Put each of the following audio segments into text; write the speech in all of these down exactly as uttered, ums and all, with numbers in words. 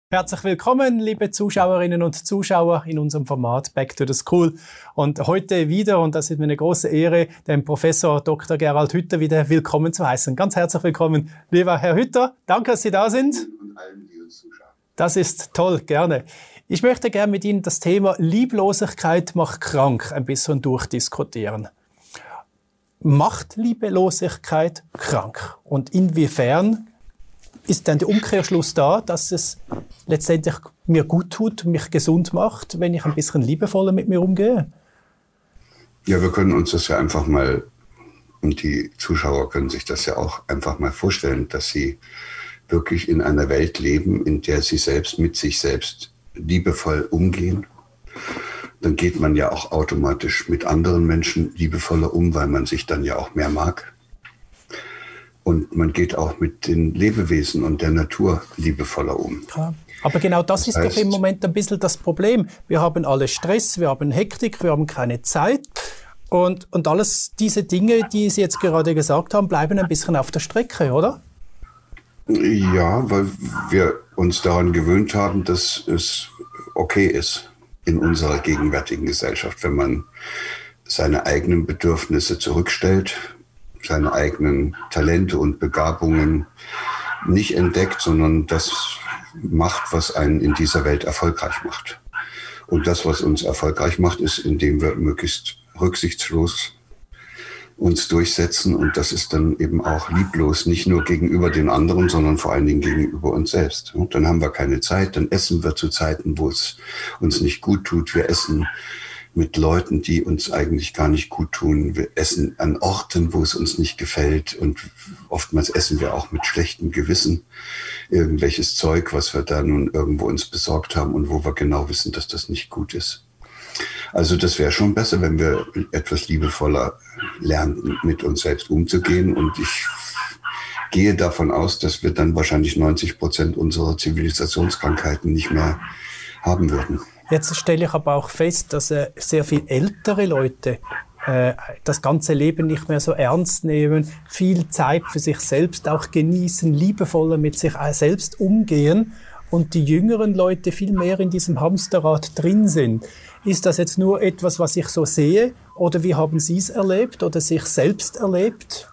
Herzlich willkommen, liebe Zuschauerinnen und Zuschauer in unserem Format Back to the School. Und heute wieder, und das ist mir eine große Ehre, den Professor Doktor Gerald Hütter wieder willkommen zu heißen. Ganz herzlich willkommen, lieber Herr Hütter. Danke, dass Sie da sind. Und allen, die uns zuschauen. Das ist toll, gerne. Ich möchte gerne mit Ihnen das Thema Lieblosigkeit macht krank ein bisschen durchdiskutieren. Macht Lieblosigkeit krank? Und inwiefern ist dann der Umkehrschluss da, dass es letztendlich mir gut tut, mich gesund macht, wenn ich ein bisschen liebevoller mit mir umgehe? Ja, wir können uns das ja einfach mal, und die Zuschauer können sich das ja auch einfach mal vorstellen, dass sie wirklich in einer Welt leben, in der sie selbst mit sich selbst liebevoll umgehen. Dann geht man ja auch automatisch mit anderen Menschen liebevoller um, weil man sich dann ja auch mehr mag. Und man geht auch mit den Lebewesen und der Natur liebevoller um. Ja, aber genau das, das ist heißt, doch im Moment ein bisschen das Problem. Wir haben alle Stress, wir haben Hektik, wir haben keine Zeit. Und, und alles diese Dinge, die Sie jetzt gerade gesagt haben, bleiben ein bisschen auf der Strecke, oder? Ja, weil wir uns daran gewöhnt haben, dass es okay ist in unserer gegenwärtigen Gesellschaft, wenn man seine eigenen Bedürfnisse zurückstellt, seine eigenen Talente und Begabungen nicht entdeckt, sondern das macht, was einen in dieser Welt erfolgreich macht. Und das, was uns erfolgreich macht, ist, indem wir möglichst rücksichtslos uns durchsetzen. Und das ist dann eben auch lieblos, nicht nur gegenüber den anderen, sondern vor allen Dingen gegenüber uns selbst. Und dann haben wir keine Zeit, dann essen wir zu Zeiten, wo es uns nicht gut tut. Wir essen mit Leuten, die uns eigentlich gar nicht gut tun. Wir essen an Orten, wo es uns nicht gefällt. Und oftmals essen wir auch mit schlechtem Gewissen irgendwelches Zeug, was wir da nun irgendwo uns besorgt haben und wo wir genau wissen, dass das nicht gut ist. Also das wäre schon besser, wenn wir etwas liebevoller lernen, mit uns selbst umzugehen. Und ich gehe davon aus, dass wir dann wahrscheinlich neunzig Prozent unserer Zivilisationskrankheiten nicht mehr haben würden. Jetzt stelle ich aber auch fest, dass äh, sehr viel ältere Leute äh, das ganze Leben nicht mehr so ernst nehmen, viel Zeit für sich selbst auch genießen, liebevoller mit sich selbst umgehen und die jüngeren Leute viel mehr in diesem Hamsterrad drin sind. Ist das jetzt nur etwas, was ich so sehe, oder wie haben Sie es erlebt oder sich selbst erlebt?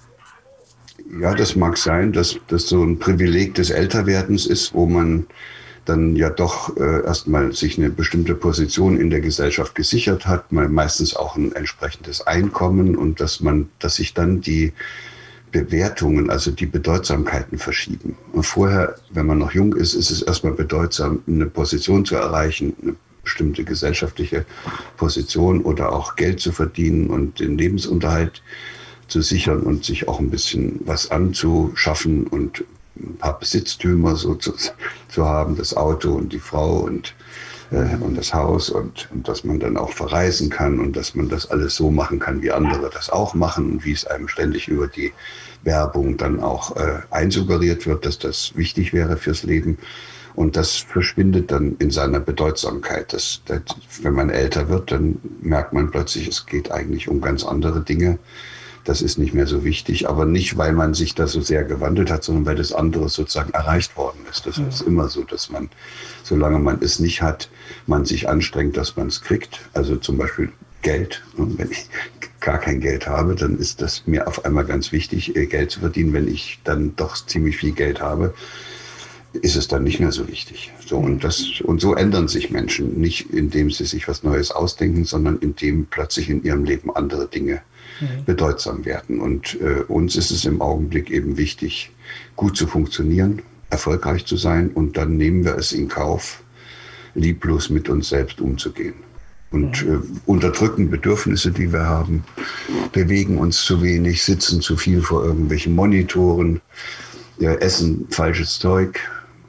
Ja, das mag sein, dass das so ein Privileg des Älterwerdens ist, wo man dann ja doch äh, erstmal sich eine bestimmte Position in der Gesellschaft gesichert hat, man meistens auch ein entsprechendes Einkommen und dass man, dass sich dann die Bewertungen, also die Bedeutsamkeiten verschieben. Und vorher, wenn man noch jung ist, ist es erstmal bedeutsam, eine Position zu erreichen, eine bestimmte gesellschaftliche Position oder auch Geld zu verdienen und den Lebensunterhalt zu sichern und sich auch ein bisschen was anzuschaffen und ein paar Besitztümer so zu, zu haben, das Auto und die Frau und, äh, und das Haus und, und dass man dann auch verreisen kann und dass man das alles so machen kann, wie andere das auch machen und wie es einem ständig über die Werbung dann auch äh, einsuggeriert wird, dass das wichtig wäre fürs Leben. Und das verschwindet dann in seiner Bedeutsamkeit. Das, das, wenn man älter wird, dann merkt man plötzlich, es geht eigentlich um ganz andere Dinge. Das ist nicht mehr so wichtig, aber nicht, weil man sich da so sehr gewandelt hat, sondern weil das andere sozusagen erreicht worden ist. Das ist immer so, dass man, solange man es nicht hat, man sich anstrengt, dass man es kriegt. Also zum Beispiel Geld. Und wenn ich gar kein Geld habe, dann ist das mir auf einmal ganz wichtig, Geld zu verdienen. Wenn ich dann doch ziemlich viel Geld habe, ist es dann nicht mehr so wichtig. So, und, das, und so ändern sich Menschen. Nicht indem sie sich was Neues ausdenken, sondern indem plötzlich in ihrem Leben andere Dinge mhm. bedeutsam werden. Und äh, uns ist es im Augenblick eben wichtig, gut zu funktionieren, erfolgreich zu sein. Und dann nehmen wir es in Kauf, lieblos mit uns selbst umzugehen. Und äh, unterdrücken Bedürfnisse, die wir haben, bewegen uns zu wenig, sitzen zu viel vor irgendwelchen Monitoren, ja, essen falsches Zeug,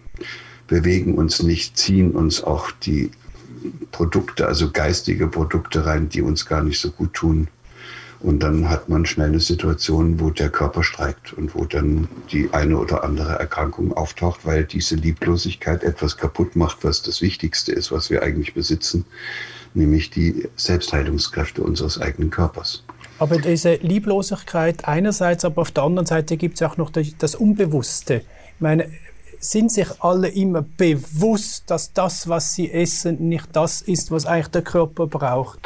bewegen uns nicht, ziehen uns auch die Produkte, also geistige Produkte rein, die uns gar nicht so gut tun. Und dann hat man schnell eine Situation, wo der Körper streikt und wo dann die eine oder andere Erkrankung auftaucht, weil diese Lieblosigkeit etwas kaputt macht, was das Wichtigste ist, was wir eigentlich besitzen, nämlich die Selbstheilungskräfte unseres eigenen Körpers. Aber diese Lieblosigkeit einerseits, aber auf der anderen Seite gibt es auch noch das Unbewusste. Ich meine, sind sich alle immer bewusst, dass das, was sie essen, nicht das ist, was eigentlich der Körper braucht?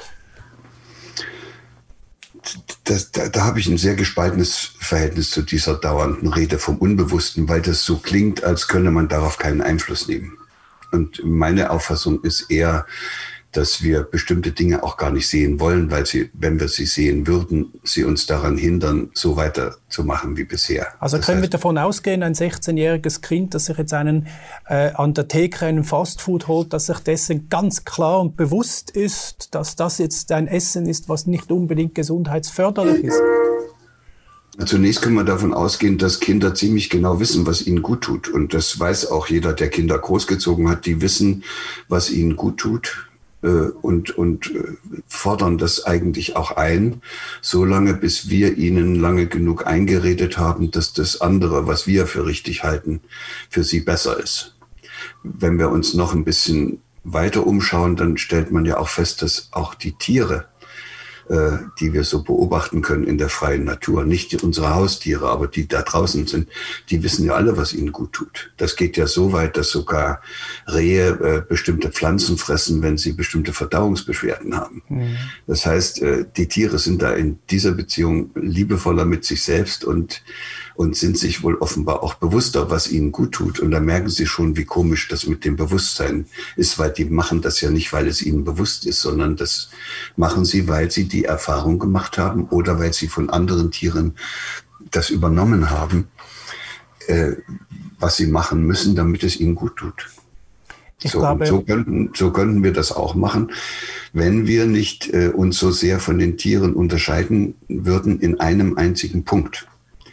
Das, da, da habe ich ein sehr gespaltenes Verhältnis zu dieser dauernden Rede vom Unbewussten, weil das so klingt, als könne man darauf keinen Einfluss nehmen. Und meine Auffassung ist eher, dass wir bestimmte Dinge auch gar nicht sehen wollen, weil sie, wenn wir sie sehen würden, sie uns daran hindern, so weiterzumachen wie bisher. Also das können heißt, wir davon ausgehen, ein sechzehnjähriges Kind, das sich jetzt einen äh, an der Theke einen Fastfood holt, dass sich dessen ganz klar und bewusst ist, dass das jetzt ein Essen ist, was nicht unbedingt gesundheitsförderlich ist? Zunächst können wir davon ausgehen, dass Kinder ziemlich genau wissen, was ihnen gut tut. Und das weiß auch jeder, der Kinder großgezogen hat. Die wissen, was ihnen gut tut. Und, und fordern das eigentlich auch ein, solange bis wir ihnen lange genug eingeredet haben, dass das andere, was wir für richtig halten, für sie besser ist. Wenn wir uns noch ein bisschen weiter umschauen, dann stellt man ja auch fest, dass auch die Tiere, äh, die wir so beobachten können in der freien Natur, nicht unsere Haustiere, aber die da draußen sind, die wissen ja alle, was ihnen gut tut. Das geht ja so weit, dass sogar Rehe äh, bestimmte Pflanzen fressen, wenn sie bestimmte Verdauungsbeschwerden haben. Mhm. Das heißt, äh, die Tiere sind da in dieser Beziehung liebevoller mit sich selbst und und sind sich wohl offenbar auch bewusster, was ihnen gut tut. Und da merken sie schon, wie komisch das mit dem Bewusstsein ist, weil die machen das ja nicht, weil es ihnen bewusst ist, sondern das machen sie, weil sie die Erfahrung gemacht haben oder weil sie von anderen Tieren das übernommen haben, äh, was sie machen müssen, damit es ihnen gut tut. Ich so, glaube, so, könnten, so könnten wir das auch machen, wenn wir nicht äh, uns so sehr von den Tieren unterscheiden würden in einem einzigen Punkt.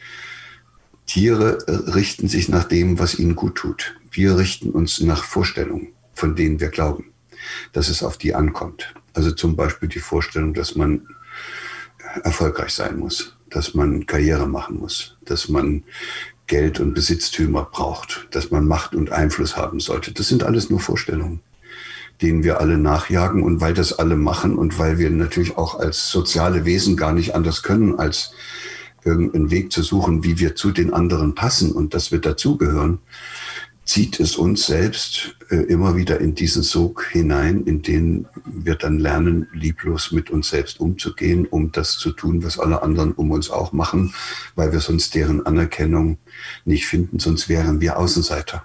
Tiere richten sich nach dem, was ihnen gut tut. Wir richten uns nach Vorstellungen, von denen wir glauben, dass es auf die ankommt. Also zum Beispiel die Vorstellung, dass man erfolgreich sein muss, dass man Karriere machen muss, dass man Geld und Besitztümer braucht, dass man Macht und Einfluss haben sollte. Das sind alles nur Vorstellungen, denen wir alle nachjagen. Und weil das alle machen und weil wir natürlich auch als soziale Wesen gar nicht anders können, als irgendeinen Weg zu suchen, wie wir zu den anderen passen und dass wir dazugehören, zieht es uns selbst äh, immer wieder in diesen Sog hinein, in den wir dann lernen, lieblos mit uns selbst umzugehen, um das zu tun, was alle anderen um uns auch machen, weil wir sonst deren Anerkennung nicht finden, sonst wären wir Außenseiter.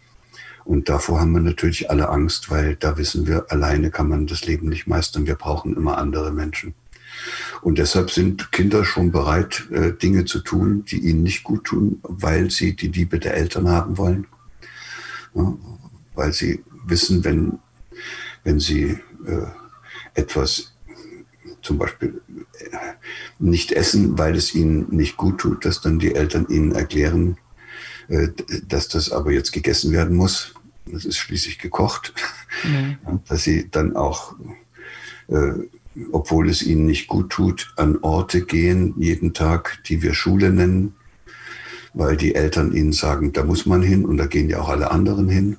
Und davor haben wir natürlich alle Angst, weil da wissen wir, alleine kann man das Leben nicht meistern. Wir brauchen immer andere Menschen. Und deshalb sind Kinder schon bereit, äh, Dinge zu tun, die ihnen nicht gut tun, weil sie die Liebe der Eltern haben wollen. Ja, weil sie wissen, wenn, wenn sie äh, etwas zum Beispiel äh, nicht essen, weil es ihnen nicht gut tut, dass dann die Eltern ihnen erklären, äh, dass das aber jetzt gegessen werden muss. Das ist schließlich gekocht. Mhm. Ja, dass sie dann auch äh, obwohl es ihnen nicht gut tut, an Orte gehen, jeden Tag, die wir Schule nennen, weil die Eltern ihnen sagen, da muss man hin und da gehen ja auch alle anderen hin.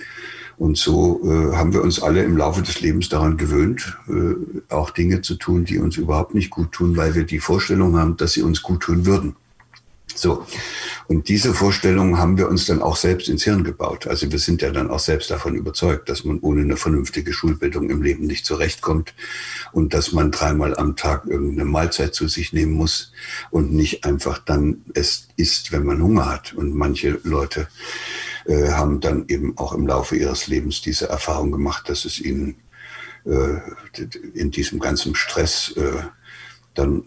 Und so äh, haben wir uns alle im Laufe des Lebens daran gewöhnt, äh, auch Dinge zu tun, die uns überhaupt nicht gut tun, weil wir die Vorstellung haben, dass sie uns gut tun würden. So. Und diese Vorstellung haben wir uns dann auch selbst ins Hirn gebaut. Also wir sind ja dann auch selbst davon überzeugt, dass man ohne eine vernünftige Schulbildung im Leben nicht zurechtkommt und dass man dreimal am Tag irgendeine Mahlzeit zu sich nehmen muss und nicht einfach dann es isst, wenn man Hunger hat. Und manche Leute äh, haben dann eben auch im Laufe ihres Lebens diese Erfahrung gemacht, dass es ihnen äh, in diesem ganzen Stress äh, dann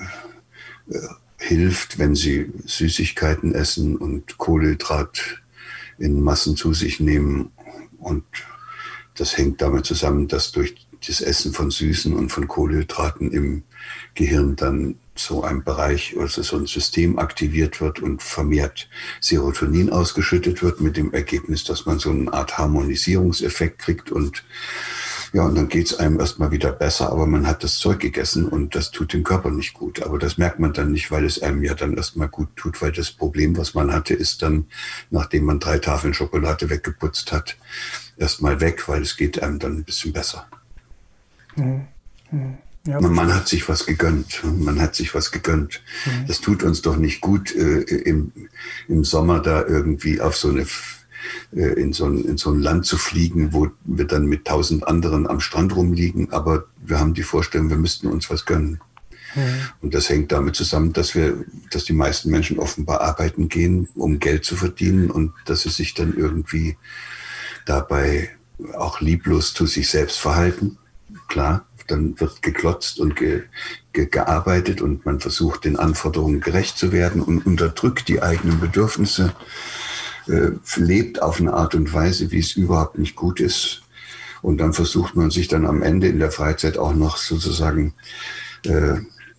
äh, hilft, wenn sie Süßigkeiten essen und Kohlenhydrat in Massen zu sich nehmen. Und das hängt damit zusammen, dass durch das Essen von Süßen und von Kohlenhydraten im Gehirn dann so ein Bereich, also so ein System aktiviert wird und vermehrt Serotonin ausgeschüttet wird, mit dem Ergebnis, dass man so eine Art Harmonisierungseffekt kriegt und ja, und dann geht's einem erstmal wieder besser, aber man hat das Zeug gegessen und das tut dem Körper nicht gut. Aber das merkt man dann nicht, weil es einem ja dann erstmal gut tut, weil das Problem, was man hatte, ist dann, nachdem man drei Tafeln Schokolade weggeputzt hat, erstmal weg, weil es geht einem dann ein bisschen besser. Mhm. Ja, man, man hat sich was gegönnt. Man hat sich was gegönnt. Mhm. Das tut uns doch nicht gut, äh, im, im Sommer da irgendwie auf so eine, äh, in, so ein, in so ein Land zu fliegen, wo wir dann mit tausend anderen am Strand rumliegen. Aber wir haben die Vorstellung, wir müssten uns was gönnen. Mhm. Und das hängt damit zusammen, dass wir, dass die meisten Menschen offenbar arbeiten gehen, um Geld zu verdienen und dass sie sich dann irgendwie dabei auch lieblos zu sich selbst verhalten. Klar, dann wird geklotzt und ge, ge, gearbeitet und man versucht, den Anforderungen gerecht zu werden und unterdrückt die eigenen Bedürfnisse, äh, lebt auf eine Art und Weise, wie es überhaupt nicht gut ist. Und dann versucht man sich dann am Ende in der Freizeit auch noch sozusagen äh,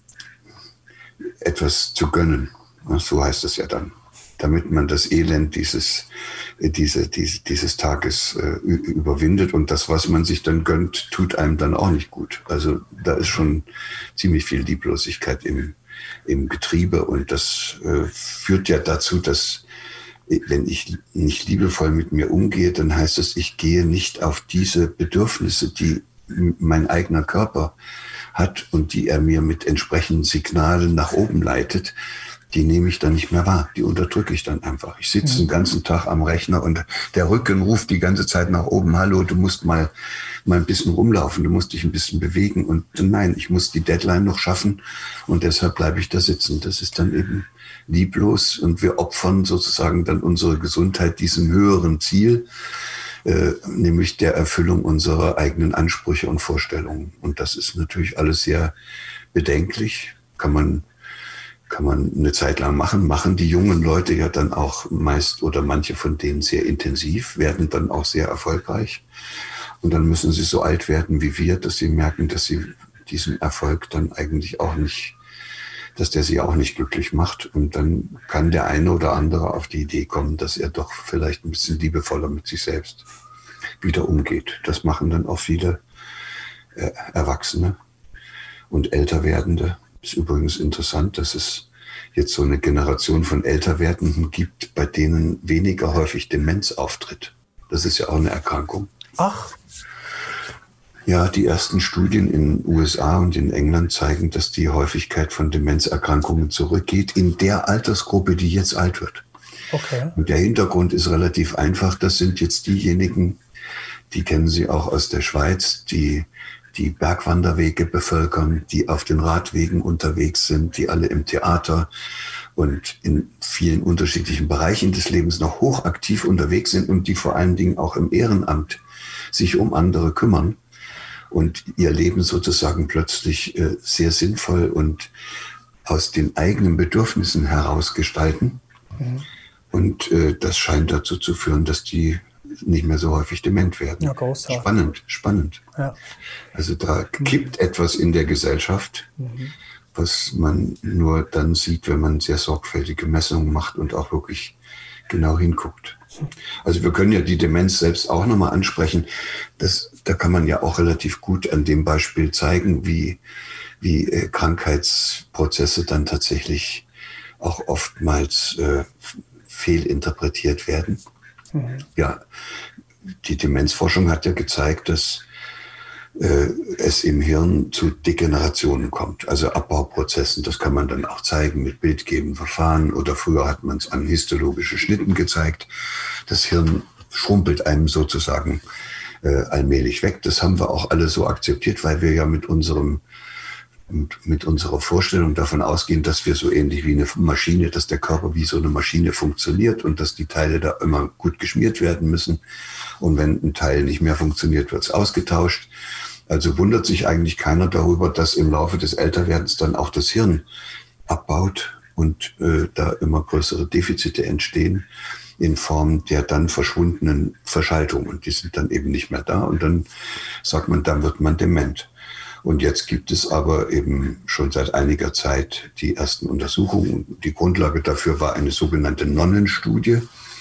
etwas zu gönnen. So heißt es ja dann. Damit man das Elend dieses, diese, diese, dieses Tages äh, überwindet. Und das, was man sich dann gönnt, tut einem dann auch nicht gut. Also da ist schon ziemlich viel Lieblosigkeit im, im Getriebe. Und das äh, führt ja dazu, dass wenn ich nicht liebevoll mit mir umgehe, dann heißt es, ich gehe nicht auf diese Bedürfnisse, die mein eigener Körper hat und die er mir mit entsprechenden Signalen nach oben leitet, die nehme ich dann nicht mehr wahr. Die unterdrücke ich dann einfach. Ich sitze mhm. den ganzen Tag am Rechner und der Rücken ruft die ganze Zeit nach oben. Hallo, du musst mal, mal ein bisschen rumlaufen, du musst dich ein bisschen bewegen. Und nein, ich muss die Deadline noch schaffen und deshalb bleibe ich da sitzen. Das ist dann eben lieblos und wir opfern sozusagen dann unsere Gesundheit diesem höheren Ziel, äh, nämlich der Erfüllung unserer eigenen Ansprüche und Vorstellungen. Und das ist natürlich alles sehr bedenklich. Kann man Kann man eine Zeit lang machen, machen die jungen Leute ja dann auch meist oder manche von denen sehr intensiv, werden dann auch sehr erfolgreich. Und dann müssen sie so alt werden wie wir, dass sie merken, dass sie diesen Erfolg dann eigentlich auch nicht, dass der sie auch nicht glücklich macht. Und dann kann der eine oder andere auf die Idee kommen, dass er doch vielleicht ein bisschen liebevoller mit sich selbst wieder umgeht. Das machen dann auch viele äh, Erwachsene und älter werdende. Ist übrigens interessant, dass es jetzt so eine Generation von Älterwerdenden gibt, bei denen weniger häufig Demenz auftritt. Das ist ja auch eine Erkrankung. Ach. Ja, die ersten Studien in den U S A und in England zeigen, dass die Häufigkeit von Demenzerkrankungen zurückgeht in der Altersgruppe, die jetzt alt wird. Okay. Und der Hintergrund ist relativ einfach. Das sind jetzt diejenigen, die kennen Sie auch aus der Schweiz, die die Bergwanderwege bevölkern, die auf den Radwegen unterwegs sind, die alle im Theater und in vielen unterschiedlichen Bereichen des Lebens noch hochaktiv unterwegs sind und die vor allen Dingen auch im Ehrenamt sich um andere kümmern und ihr Leben sozusagen plötzlich äh, sehr sinnvoll und aus den eigenen Bedürfnissen heraus gestalten. Mhm. Und äh, das scheint dazu zu führen, dass die nicht mehr so häufig dement werden. Ja, großartig. Spannend, spannend. Ja. Also da kippt mhm. etwas in der Gesellschaft, mhm. was man nur dann sieht, wenn man sehr sorgfältige Messungen macht und auch wirklich genau hinguckt. Also wir können ja die Demenz selbst auch nochmal ansprechen. Das, da kann man ja auch relativ gut an dem Beispiel zeigen, wie, wie äh, Krankheitsprozesse dann tatsächlich auch oftmals äh, fehlinterpretiert werden. Mhm. Ja, die Demenzforschung hat ja gezeigt, dass äh, es im Hirn zu Degenerationen kommt, also Abbauprozessen. Das kann man dann auch zeigen mit bildgebenden Verfahren oder früher hat man es an histologische Schnitten gezeigt. Das Hirn schrumpelt einem sozusagen äh, allmählich weg. Das haben wir auch alle so akzeptiert, weil wir ja mit unserem Und mit unserer Vorstellung davon ausgehen, dass wir so ähnlich wie eine Maschine, dass der Körper wie so eine Maschine funktioniert und dass die Teile da immer gut geschmiert werden müssen. Und wenn ein Teil nicht mehr funktioniert, wird es ausgetauscht. Also wundert sich eigentlich keiner darüber, dass im Laufe des Älterwerdens dann auch das Hirn abbaut und äh, da immer größere Defizite entstehen in Form der dann verschwundenen Verschaltungen. Die sind dann eben nicht mehr da und dann sagt man, dann wird man dement. Und jetzt gibt es aber eben schon seit einiger Zeit die ersten Untersuchungen. Die Grundlage dafür war eine sogenannte Nonnenstudie,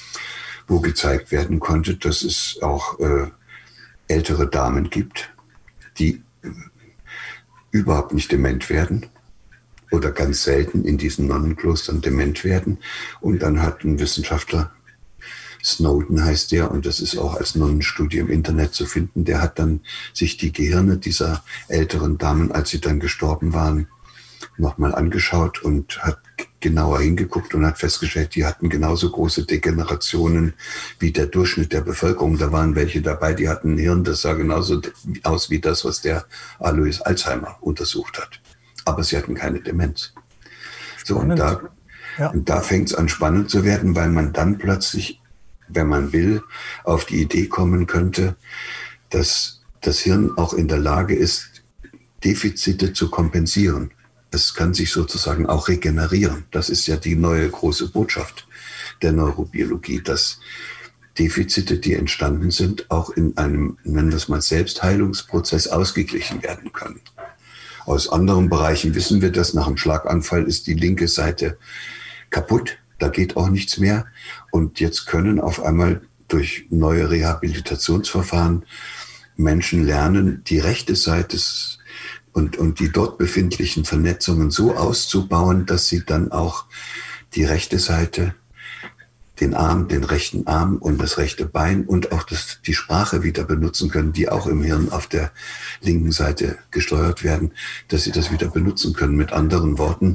wo gezeigt werden konnte, dass es auch äh, ältere Damen gibt, die äh, überhaupt nicht dement werden oder ganz selten in diesen Nonnenklostern dement werden. Und dann hat ein Wissenschaftler Snowden heißt der, und das ist auch als Nonnenstudie im Internet zu finden. Der hat dann sich die Gehirne dieser älteren Damen, als sie dann gestorben waren, nochmal angeschaut und hat genauer hingeguckt und hat festgestellt, die hatten genauso große Degenerationen wie der Durchschnitt der Bevölkerung. Da waren welche dabei, die hatten ein Hirn, das sah genauso aus wie das, was der Alois Alzheimer untersucht hat. Aber sie hatten keine Demenz. So, und da, ja. und da fängt es an spannend zu werden, weil man dann plötzlich, wenn man will, auf die Idee kommen könnte, dass das Hirn auch in der Lage ist, Defizite zu kompensieren. Es kann sich sozusagen auch regenerieren. Das ist ja die neue große Botschaft der Neurobiologie, dass Defizite, die entstanden sind, auch in einem, nennen wir es mal, Selbstheilungsprozess ausgeglichen werden können. Aus anderen Bereichen wissen wir, dass nach einem Schlaganfall ist die linke Seite kaputt, da geht auch nichts mehr. Und jetzt können auf einmal durch neue Rehabilitationsverfahren Menschen lernen, die rechte Seite und, und die dort befindlichen Vernetzungen so auszubauen, dass sie dann auch die rechte Seite, den Arm, den rechten Arm und das rechte Bein und auch das, die Sprache wieder benutzen können, die auch im Hirn auf der linken Seite gesteuert werden, dass sie das wieder benutzen können. Mit anderen Worten,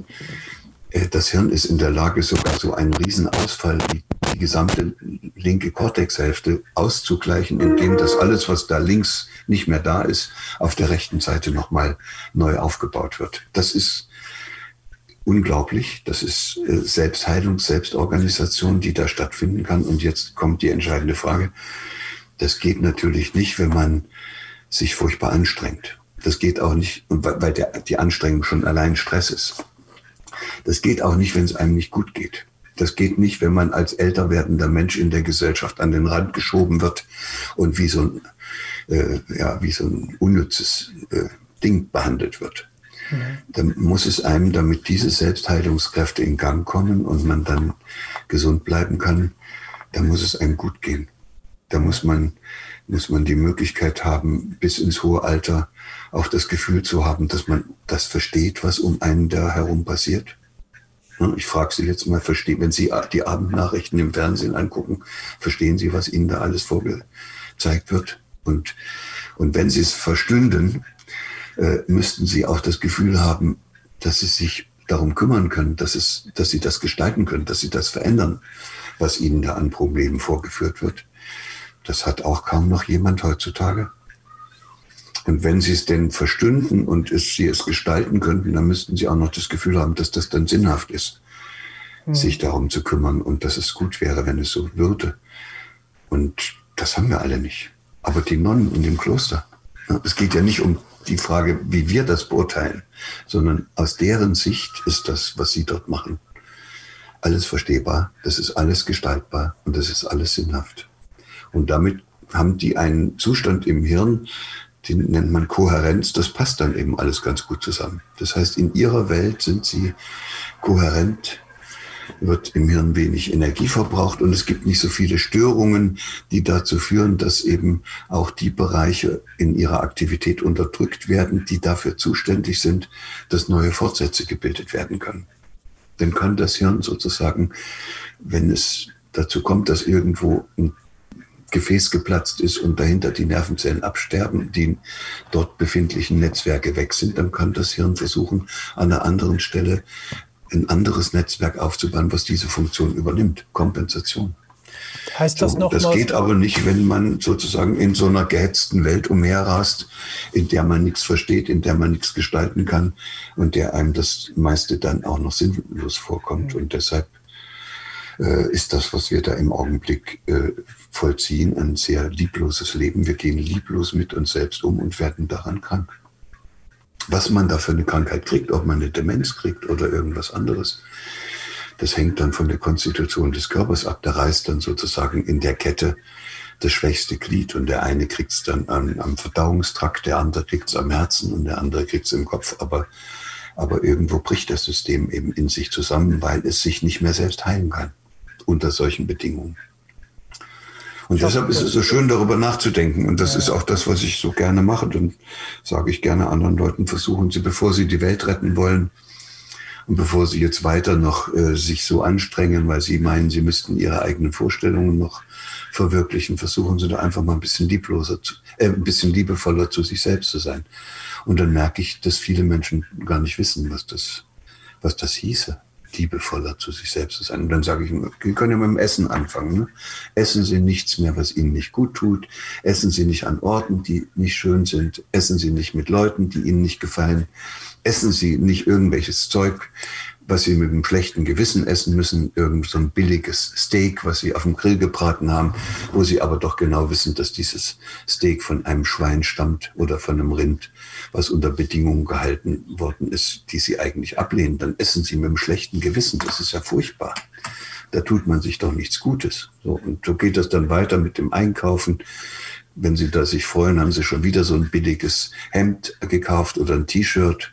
das Hirn ist in der Lage, sogar so einen Riesenausfall wie die gesamte linke Kortexhälfte auszugleichen, indem das alles, was da links nicht mehr da ist, auf der rechten Seite nochmal neu aufgebaut wird. Das ist unglaublich. Das ist Selbstheilung, Selbstorganisation, die da stattfinden kann. Und jetzt kommt die entscheidende Frage. Das geht natürlich nicht, wenn man sich furchtbar anstrengt. Das geht auch nicht, weil der, die Anstrengung schon allein Stress ist. Das geht auch nicht, wenn es einem nicht gut geht. Das geht nicht, wenn man als älter werdender Mensch in der Gesellschaft an den Rand geschoben wird und wie so ein, äh, ja, wie so ein unnützes äh, Ding behandelt wird. Mhm. Dann muss es einem, damit diese Selbstheilungskräfte in Gang kommen und man dann gesund bleiben kann, dann muss es einem gut gehen. Da muss man, muss man die Möglichkeit haben, bis ins hohe Alter auch das Gefühl zu haben, dass man das versteht, was um einen da herum passiert. Ich frage Sie jetzt mal, verstehen, wenn Sie die Abendnachrichten im Fernsehen angucken, verstehen Sie, was Ihnen da alles vorgezeigt wird? Und, und wenn Sie es verstünden, äh, müssten Sie auch das Gefühl haben, dass Sie sich darum kümmern können, dass, es, dass Sie das gestalten können, dass Sie das verändern, was Ihnen da an Problemen vorgeführt wird. Das hat auch kaum noch jemand heutzutage. Und wenn Sie es denn verstünden und es, Sie es gestalten könnten, dann müssten Sie auch noch das Gefühl haben, dass das dann sinnhaft ist, mhm. sich darum zu kümmern und dass es gut wäre, wenn es so würde. Und das haben wir alle nicht. Aber die Nonnen in dem Kloster. Es geht ja nicht um die Frage, wie wir das beurteilen, sondern aus deren Sicht ist das, was sie dort machen, alles verstehbar, das ist alles gestaltbar und das ist alles sinnhaft. Und damit haben die einen Zustand im Hirn, den nennt man Kohärenz, das passt dann eben alles ganz gut zusammen. Das heißt, in ihrer Welt sind sie kohärent, wird im Hirn wenig Energie verbraucht und es gibt nicht so viele Störungen, die dazu führen, dass eben auch die Bereiche in ihrer Aktivität unterdrückt werden, die dafür zuständig sind, dass neue Fortsätze gebildet werden können. Dann kann das Hirn sozusagen, wenn es dazu kommt, dass irgendwo ein Gefäß geplatzt ist und dahinter die Nervenzellen absterben, die dort befindlichen Netzwerke weg sind, dann kann das Hirn versuchen, an einer anderen Stelle ein anderes Netzwerk aufzubauen, was diese Funktion übernimmt. Kompensation. Heißt das so, noch das mal geht aber nicht, wenn man sozusagen in so einer gehetzten Welt umherrast, in der man nichts versteht, in der man nichts gestalten kann und der einem das meiste dann auch noch sinnlos vorkommt. Und deshalb äh, ist das, was wir da im Augenblick äh, vollziehen, ein sehr liebloses Leben. Wir gehen lieblos mit uns selbst um und werden daran krank. Was man da für eine Krankheit kriegt, ob man eine Demenz kriegt oder irgendwas anderes, das hängt dann von der Konstitution des Körpers ab. Da reißt dann sozusagen in der Kette das schwächste Glied und der eine kriegt es dann am, am Verdauungstrakt, der andere kriegt es am Herzen und der andere kriegt es im Kopf. Aber, aber irgendwo bricht das System eben in sich zusammen, weil es sich nicht mehr selbst heilen kann unter solchen Bedingungen. Und deshalb ist es so schön, darüber nachzudenken. Und das ja. ist auch das, was ich so gerne mache. Dann sage ich gerne anderen Leuten, versuchen Sie, bevor Sie die Welt retten wollen, Und bevor Sie jetzt weiter noch äh, sich so anstrengen, weil Sie meinen, Sie müssten Ihre eigenen Vorstellungen noch verwirklichen, versuchen Sie da einfach mal ein bisschen liebloser, zu, äh, ein bisschen liebevoller zu sich selbst zu sein. Und dann merke ich, dass viele Menschen gar nicht wissen, was das, was das hieße, liebevoller zu sich selbst zu sein. Und dann sage ich, wir können ja mit dem Essen anfangen. Ne? Essen Sie nichts mehr, was Ihnen nicht gut tut. Essen Sie nicht an Orten, die nicht schön sind. Essen Sie nicht mit Leuten, die Ihnen nicht gefallen. Essen Sie nicht irgendwelches Zeug, was Sie mit einem schlechten Gewissen essen müssen, irgend so ein billiges Steak, was Sie auf dem Grill gebraten haben, wo Sie aber doch genau wissen, dass dieses Steak von einem Schwein stammt oder von einem Rind, was unter Bedingungen gehalten worden ist, die Sie eigentlich ablehnen. Dann essen Sie mit einem schlechten Gewissen. Das ist ja furchtbar. Da tut man sich doch nichts Gutes. So, und so geht das dann weiter mit dem Einkaufen. Wenn Sie da sich freuen, haben Sie schon wieder so ein billiges Hemd gekauft oder ein T-Shirt.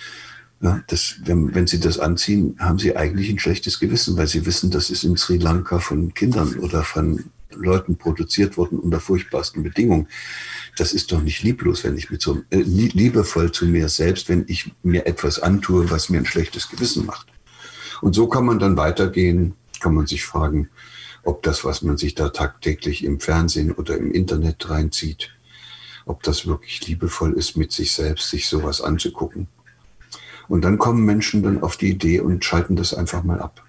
Ja, das, wenn, wenn Sie das anziehen, haben Sie eigentlich ein schlechtes Gewissen, weil Sie wissen, das ist in Sri Lanka von Kindern oder von Leuten produziert worden unter furchtbarsten Bedingungen. Das ist doch nicht lieblos, wenn ich mit so äh, liebevoll zu mir selbst, wenn ich mir etwas antue, was mir ein schlechtes Gewissen macht. Und so kann man dann weitergehen, kann man sich fragen, ob das, was man sich da tagtäglich im Fernsehen oder im Internet reinzieht, ob das wirklich liebevoll ist, mit sich selbst sich sowas anzugucken. Und dann kommen Menschen dann auf die Idee und schalten das einfach mal ab.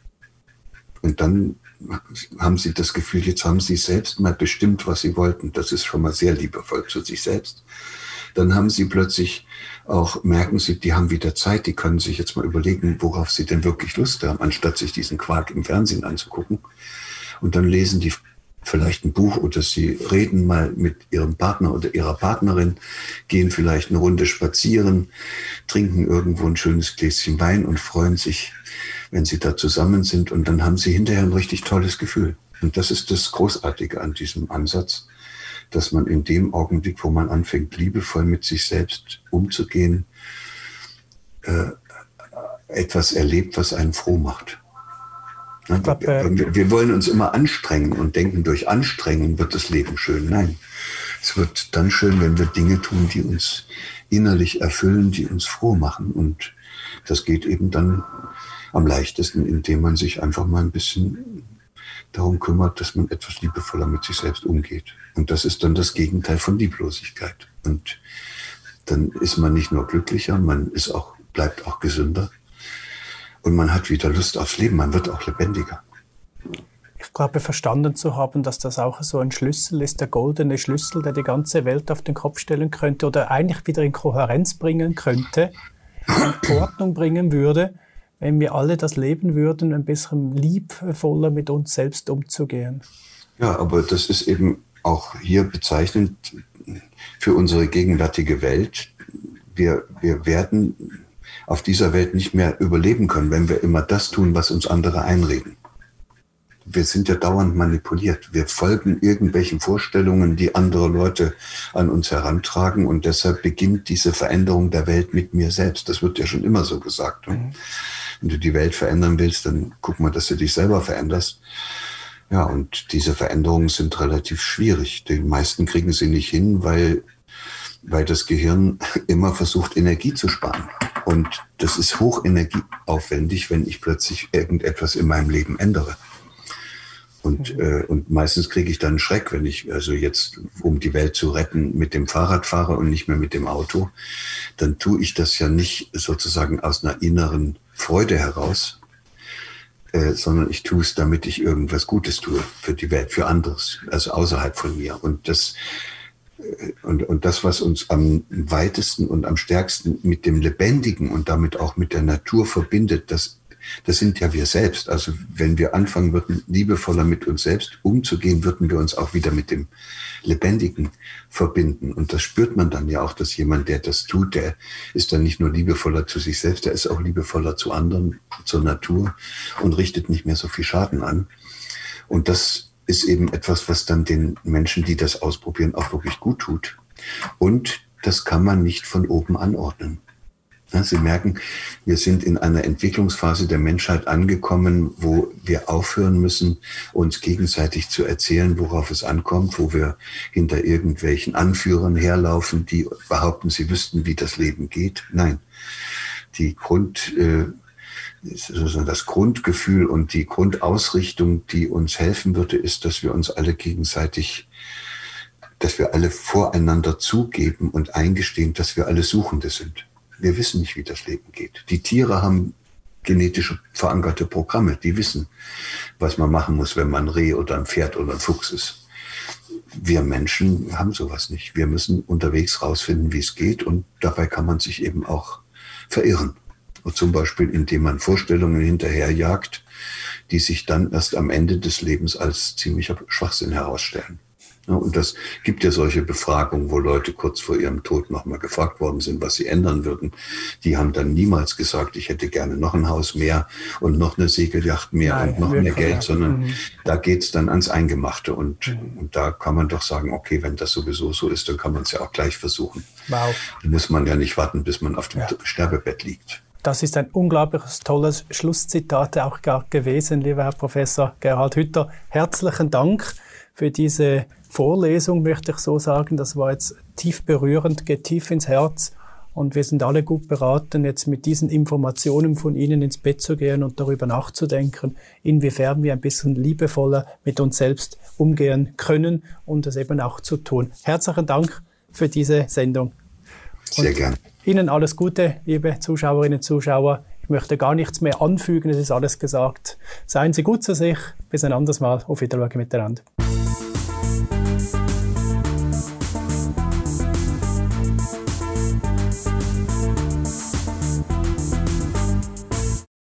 Und dann haben sie das Gefühl, jetzt haben sie selbst mal bestimmt, was sie wollten. Das ist schon mal sehr liebevoll zu sich selbst. Dann haben sie plötzlich auch, merken sie, die haben wieder Zeit, die können sich jetzt mal überlegen, worauf sie denn wirklich Lust haben, anstatt sich diesen Quark im Fernsehen anzugucken. Und dann lesen die vielleicht ein Buch oder sie reden mal mit ihrem Partner oder ihrer Partnerin, gehen vielleicht eine Runde spazieren, trinken irgendwo ein schönes Gläschen Wein und freuen sich, wenn sie da zusammen sind. Und dann haben sie hinterher ein richtig tolles Gefühl. Und das ist das Großartige an diesem Ansatz, dass man in dem Augenblick, wo man anfängt, liebevoll mit sich selbst umzugehen, äh, etwas erlebt, was einen froh macht. Ich glaub, wir, wir wollen uns immer anstrengen und denken, durch Anstrengung wird das Leben schön. Nein, es wird dann schön, wenn wir Dinge tun, die uns innerlich erfüllen, die uns froh machen. Und das geht eben dann am leichtesten, indem man sich einfach mal ein bisschen darum kümmert, dass man etwas liebevoller mit sich selbst umgeht. Und das ist dann das Gegenteil von Lieblosigkeit. Und dann ist man nicht nur glücklicher, man ist auch, bleibt auch gesünder. Und man hat wieder Lust aufs Leben, man wird auch lebendiger. Ich glaube, verstanden zu haben, dass das auch so ein Schlüssel ist, der goldene Schlüssel, der die ganze Welt auf den Kopf stellen könnte oder eigentlich wieder in Kohärenz bringen könnte, in Ordnung bringen würde, wenn wir alle das leben würden, ein bisschen liebevoller mit uns selbst umzugehen. Ja, aber das ist eben auch hier bezeichnend für unsere gegenwärtige Welt. Wir, wir werden auf dieser Welt nicht mehr überleben können, wenn wir immer das tun, was uns andere einreden. Wir sind ja dauernd manipuliert. Wir folgen irgendwelchen Vorstellungen, die andere Leute an uns herantragen. Und deshalb beginnt diese Veränderung der Welt mit mir selbst. Das wird ja schon immer so gesagt. Mhm. Wenn du die Welt verändern willst, dann guck mal, dass du dich selber veränderst. Ja, und diese Veränderungen sind relativ schwierig. Die meisten kriegen sie nicht hin, weil, weil das Gehirn immer versucht, Energie zu sparen. Und das ist hochenergieaufwendig, wenn ich plötzlich irgendetwas in meinem Leben ändere. Und, äh, und meistens kriege ich dann einen Schreck, wenn ich also jetzt, um die Welt zu retten, mit dem Fahrrad fahre und nicht mehr mit dem Auto. Dann tue ich das ja nicht sozusagen aus einer inneren Freude heraus, äh, sondern ich tue es, damit ich irgendwas Gutes tue für die Welt, für anderes, also außerhalb von mir. Und das Und, und das, was uns am weitesten und am stärksten mit dem Lebendigen und damit auch mit der Natur verbindet, das, das sind ja wir selbst. Also wenn wir anfangen würden, liebevoller mit uns selbst umzugehen, würden wir uns auch wieder mit dem Lebendigen verbinden. Und das spürt man dann ja auch, dass jemand, der das tut, der ist dann nicht nur liebevoller zu sich selbst, der ist auch liebevoller zu anderen, zur Natur und richtet nicht mehr so viel Schaden an. Und das ist eben etwas, was dann den Menschen, die das ausprobieren, auch wirklich gut tut. Und das kann man nicht von oben anordnen. Ja, Sie merken, wir sind in einer Entwicklungsphase der Menschheit angekommen, wo wir aufhören müssen, uns gegenseitig zu erzählen, worauf es ankommt, wo wir hinter irgendwelchen Anführern herlaufen, die behaupten, sie wüssten, wie das Leben geht. Nein, die Grund... Äh, das Grundgefühl und die Grundausrichtung, die uns helfen würde, ist, dass wir uns alle gegenseitig, dass wir alle voreinander zugeben und eingestehen, dass wir alle Suchende sind. Wir wissen nicht, wie das Leben geht. Die Tiere haben genetisch verankerte Programme, die wissen, was man machen muss, wenn man ein Reh oder ein Pferd oder ein Fuchs ist. Wir Menschen haben sowas nicht. Wir müssen unterwegs rausfinden, wie es geht, und dabei kann man sich eben auch verirren. Und zum Beispiel, indem man Vorstellungen hinterherjagt, die sich dann erst am Ende des Lebens als ziemlicher Schwachsinn herausstellen. Ja, und das gibt ja solche Befragungen, wo Leute kurz vor ihrem Tod nochmal gefragt worden sind, was sie ändern würden. Die haben dann niemals gesagt, ich hätte gerne noch ein Haus mehr und noch eine Segelyacht mehr Nein, und noch mehr Geld, sondern mhm. da geht's dann ans Eingemachte. Und, mhm. und da kann man doch sagen, okay, wenn das sowieso so ist, dann kann man es ja auch gleich versuchen. Wow. Dann muss man ja nicht warten, bis man auf dem ja. Sterbebett liegt. Das ist ein unglaubliches, tolles Schlusszitat auch gar gewesen, lieber Herr Professor Gerhard Hütter. Herzlichen Dank für diese Vorlesung, möchte ich so sagen. Das war jetzt tief berührend, geht tief ins Herz. Und wir sind alle gut beraten, jetzt mit diesen Informationen von Ihnen ins Bett zu gehen und darüber nachzudenken, inwiefern wir ein bisschen liebevoller mit uns selbst umgehen können und das eben auch zu tun. Herzlichen Dank für diese Sendung. Sehr und gern. Ihnen alles Gute, liebe Zuschauerinnen und Zuschauer. Ich möchte gar nichts mehr anfügen, es ist alles gesagt. Seien Sie gut zu sich. Bis ein anderes Mal. Auf Wiedersehen miteinander.